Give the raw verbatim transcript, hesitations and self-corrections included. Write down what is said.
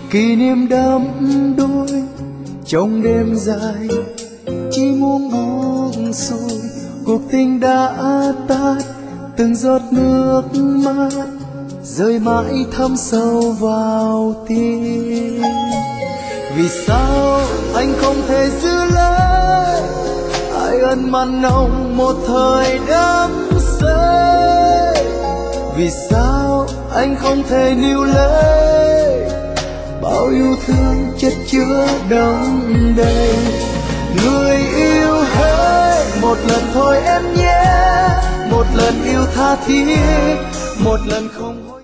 kỷ niệm đắm đuối trong đêm dài, chỉ muốn buông xuôi cuộc tình đã tắt, từng giọt nước mắt rơi mãi thấm sâu vào tim. Vì sao anh không thể giữ lấy ai ân mặn nồng một thời đắm say? Vì sao anh không thể níu lấy bao yêu thương chất chứa đong đầy? Người yêu hỡi, một lần thôi em nhé, một lần yêu tha thiết, một lần không